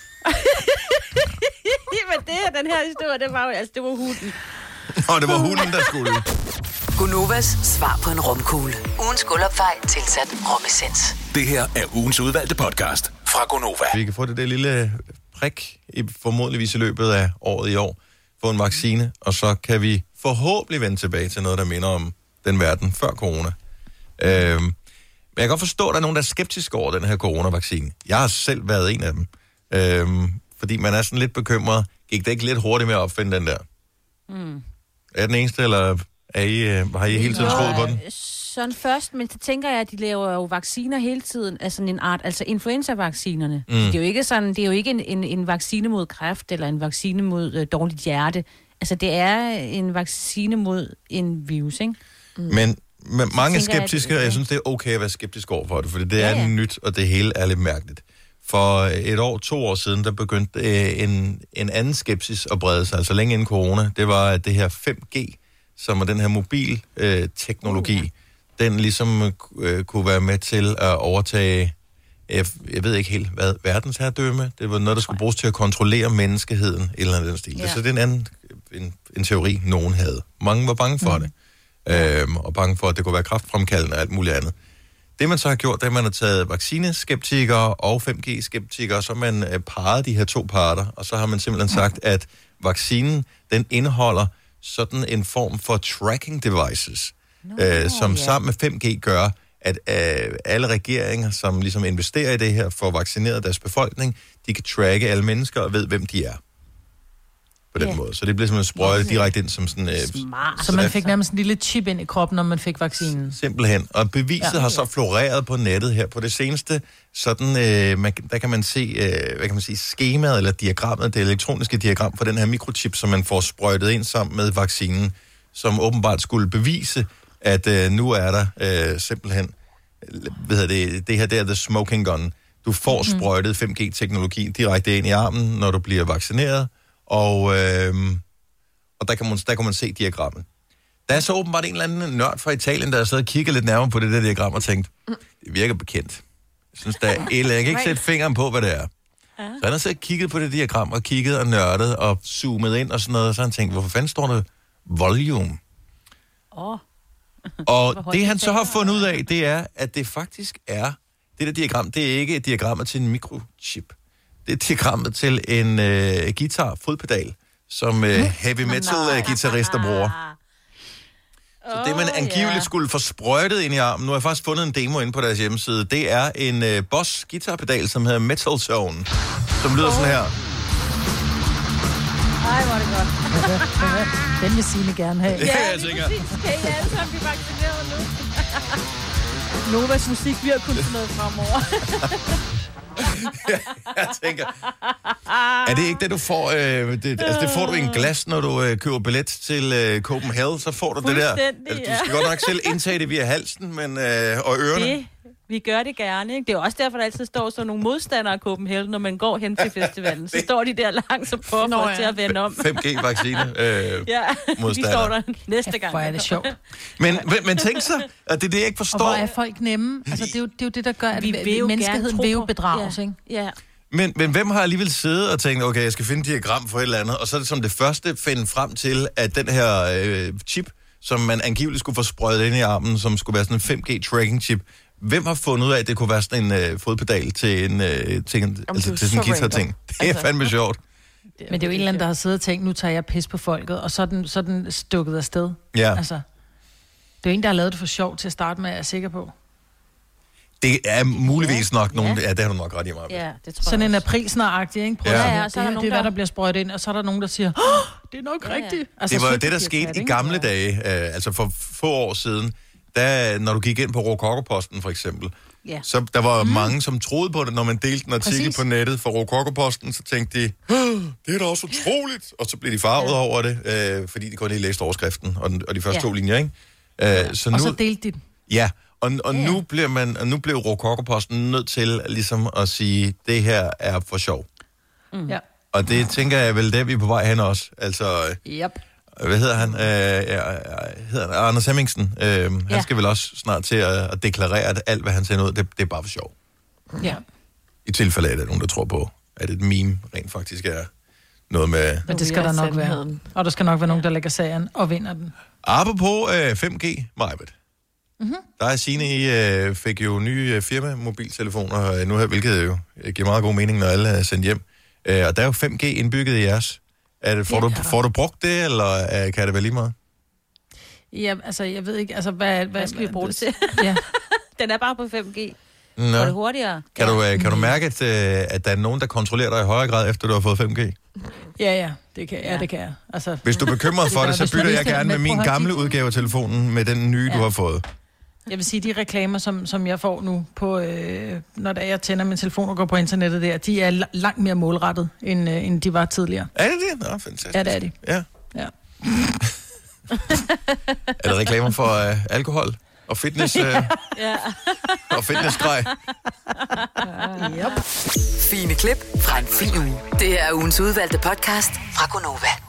Men det her, den her historie, det var jo, altså, det var hunden. Og det var hunden, der skulle. Gunovas svar på en romkugle. Ugens guldopfej tilsat romessens. Det her er ugens udvalgte podcast fra Gonova. Vi kan få det der lille prik, i formodentligvis i løbet af året i år, få en vaccine, og så kan vi forhåbentlig vende tilbage til noget, der minder om den verden før corona. Øhm, men jeg kan godt forstå, at der er nogen, der er skeptiske over den her coronavaccine. Jeg har selv været en af dem. Øhm, fordi man er sådan lidt bekymret. Gik det ikke lidt hurtigt med at opfinde den der? Mm. Er den eneste, eller er I, øh, har I hele tiden troet på den? Sådan først, men så tænker jeg, at de laver jo vacciner hele tiden, altså en art, altså influenza-vaccinerne. Mm. Mm. Det er jo ikke sådan, det er jo ikke en, en, en vaccine mod kræft, eller en vaccine mod øh, dårligt hjerte. Altså, det er en vaccine mod en virus, ikke? Mm. Men med mange er tænker jeg, at- skeptiske, og jeg synes, det er okay at være skeptisk over for det, fordi det Ja, er ja. nyt, og det hele er lidt mærkeligt. For et år, to år siden, der begyndte øh, en, en anden skepsis at brede sig, altså længe inden corona. Det var, at det her fem G, som er den her mobilteknologi, øh, den ligesom øh, kunne være med til at overtage, jeg, jeg ved ikke helt hvad, verdensherredømme. Det var noget, der skulle bruges til at kontrollere menneskeheden, eller andet den stil. Ja. Så det er en anden en, en teori, nogen havde. Mange var bange for mm. det, øhm, og bange for, at det kunne være kræftfremkaldende og alt muligt andet. Det man så har gjort, det er, at man har taget vaccineskeptikere og fem G-skeptikere, så man øh, parret de her to parter, og så har man simpelthen sagt, at vaccinen, den indeholder sådan en form for tracking devices, no, øh, som yeah. sammen med fem G gør, at øh, alle regeringer, som ligesom investerer i det her, får vaccineret deres befolkning, de kan tracke alle mennesker og ved, hvem de er. På den yeah. måde. Så det bliver simpelthen sprøjtet direkte ind som sådan... Øh, Smart. Så man fik nærmest en lille chip ind i kroppen, når man fik vaccinen. Simpelthen. Og beviset ja. har så floreret på nettet her på det seneste. Sådan, øh, man, der kan man se, øh, hvad kan man sige, skemaet eller diagrammet, det elektroniske diagram for den her mikrochip, som man får sprøjtet ind sammen med vaccinen, som åbenbart skulle bevise, at øh, nu er der øh, simpelthen, hvad hedder det, det her der, the smoking gun. Du får sprøjtet fem G-teknologi direkte ind i armen, når du bliver vaccineret. Og, øh, og der, kan man, der kan man se diagrammet. Der er så åbenbart en eller anden nørd fra Italien, der sad og kigget lidt nærmere på det der diagram og tænkt, det virker bekendt. Jeg synes, der er eller jeg kan ikke sætte fingeren på, hvad det er. Så han har så kigget på det diagram og kigget og nørdet og zoomet ind og sådan noget, og så har han tænkt, hvorfor fanden står der volume? Åh. Oh. Og det han så har fundet ud af, det er, at det faktisk er, det der diagram, det er ikke et diagrammet til en mikrochip. Det er diagrammet til en øh, guitar, fodpedal, som øh, heavy metal-guitarister bruger. Så det, man angiveligt skulle få sprøjtet ind i armen, nu har jeg faktisk fundet en demo inde på deres hjemmeside, det er en øh, Boss guitarpedal, som hedder Metal Zone, som lyder sådan her. Ej, hvor er det godt. Den vil Signe gerne have. Ja, jeg tænker. Kan I alle sammen blive vaccineret nu? Novas musik bliver kun sådan noget fremover. ja, jeg tænker, er det ikke det, du får? Øh, det, altså, det får du i en glas, når du øh, køber billet til øh, Copenhagen, så får du det der. Altså, du skal godt nok selv indtage det via halsen men, øh, og ørerne. Det, vi gør det gerne, ikke? Det er også derfor, der altid står sådan nogle modstandere af Copenhagen, når man går hen til festivalen. Så står de der langt og prøver Nå, ja. til at vende om. fem G-vaccine øh, ja, modstander. vi står der næste gang. Hvor er det sjovt. Men, men tænk så, at det er det, jeg ikke forstår. Og hvor er folk nemme? Altså, det er jo det, er jo det der gør, at vi vil menneskeheden vil jo bedrages, ja. ikke? Ja. Men, men hvem har alligevel siddet og tænkt, okay, jeg skal finde et diagram for et eller andet, og så er det som det første finde frem til, at den her øh, chip, som man angiveligt skulle få sprøjtet ind i armen, som skulle være sådan en fem G-tracking-chip, hvem har fundet ud af, at det kunne være sådan en øh, fodpedal til en, øh, til en, altså, til sådan en guitar-ting? Det er altså fandme sjovt. Men det er jo en eller anden, der har siddet og tænkt, nu tager jeg pis på folket, og så er den, så er den stukket afsted. Ja. Altså, det er jo en, der har lavet det for sjov til at starte med, er jeg sikker på. Det er muligvis nok nogen... Ja, det har du nok ret i mig. Ja, det tror sådan en aprilsnaragtig, ikke? Prøv ja. ja, ja, så er der det, nogen, det er, hvad der bliver sprøjtet ind, og så er der nogen, der siger, det er nok ja, rigtigt. Ja. Altså, det var jo det, der skete i gamle ja. dage, øh, altså for få år siden, da, når du gik ind på Rokokoposten for eksempel, ja. så der var mm. mange, som troede på det, når man delte en artikel Præcis. på nettet for Rokokoposten, så tænkte de, det er da også utroligt, og så blev de farvet ja. over det, øh, fordi de kun lige læste overskriften og, den, og de første ja. to linjer, ikke? Øh, ja. så nu, og så delte de den. Ja, og, og ja. nu bliver man, og nu blev Rokokoposten nødt til ligesom at sige, det her er for sjov. Mm. Ja. Og det tænker jeg vel, der vi er på vej hen også. Altså, yep. hvad hedder han? Øh, ja, hedder han? Anders Hemmingsen. Øh, ja. Han skal vel også snart til at, at deklarere, at alt, hvad han sender ud, det, det er bare for sjov. Ja. I tilfælde af, at der er nogen, der tror på, at et meme rent faktisk er noget med... Men det skal der nok være. Og der skal nok være nogen, der lægger sagen og vinder den. Apropos øh, fem G, Majbet. Mm-hmm. Der er Signe, I øh, fik jo nye øh, firma-mobiltelefoner øh, nu her, hvilket jo øh, giver meget god mening, når alle er sendt hjem. Øh, og der er jo fem G indbygget i jeres. Er det, får, ja, du, får du brugt det, eller øh, kan det være lige meget? Ja, altså, jeg ved ikke, altså, hvad... Hvad, hvad skal vi bruge det til? Ja. Den er bare på fem G. Nå. Er det hurtigere? Kan, ja. du, øh, kan du mærke, at, øh, at der er nogen, der kontrollerer dig i højere grad, efter du har fået fem G? Ja, ja, det kan, ja, det kan jeg. Altså, hvis du er bekymret for det, det så bytter jeg gerne med min gamle udgave af telefonen med den nye, ja. du har fået. Jeg vil sige, de reklamer, som, som jeg får nu, på, øh, når der jeg tænder min telefon og går på internettet der, de er langt mere målrettet, end, øh, end de var tidligere. Er det det? Nå, fantastisk. Ja, det er de. Ja. ja. Er der reklamer for øh, alkohol og fitness? Øh, ja. og fitnessgrej? Yep. Fine klip fra en fin uge. Det er ugens udvalgte podcast fra Gonova.